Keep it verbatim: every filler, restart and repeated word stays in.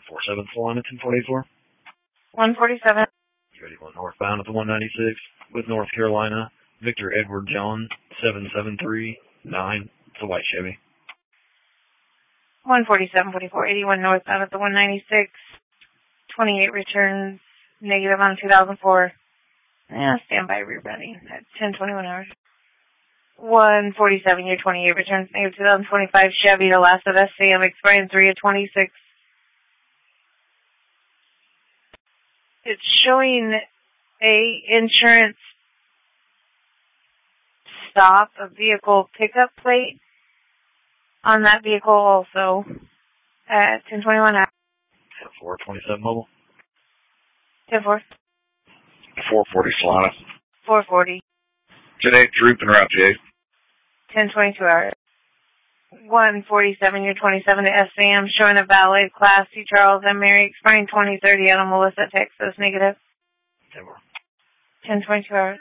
four seven, full on at ten forty-four. one forty-seven. You ready going northbound at the one ninety-six with North Carolina, Victor Edward John, seven seven three nine. It's a white Chevy. one forty-seven, forty-four, eighty-one northbound at the one ninety-six. twenty-eight returns negative on two thousand four. Yeah, standby rerouting at ten twenty-one hours. one forty-seven, year twenty-eight returns negative two thousand twenty-five Chevy, the last of S C M, expiring three of twenty-six. It's showing a insurance stop, a vehicle pickup plate on that vehicle also at ten twenty-one hours. four twenty-seven mobile. ten four. four forty Solana. four forty. ten eight troop and route J. ten twenty-two hours. one forty-seven, year twenty-seven to S A M, showing a valid Class C Charles and Mary, expiring twenty thirty out of Melissa, Texas, negative. ten twenty-two hours.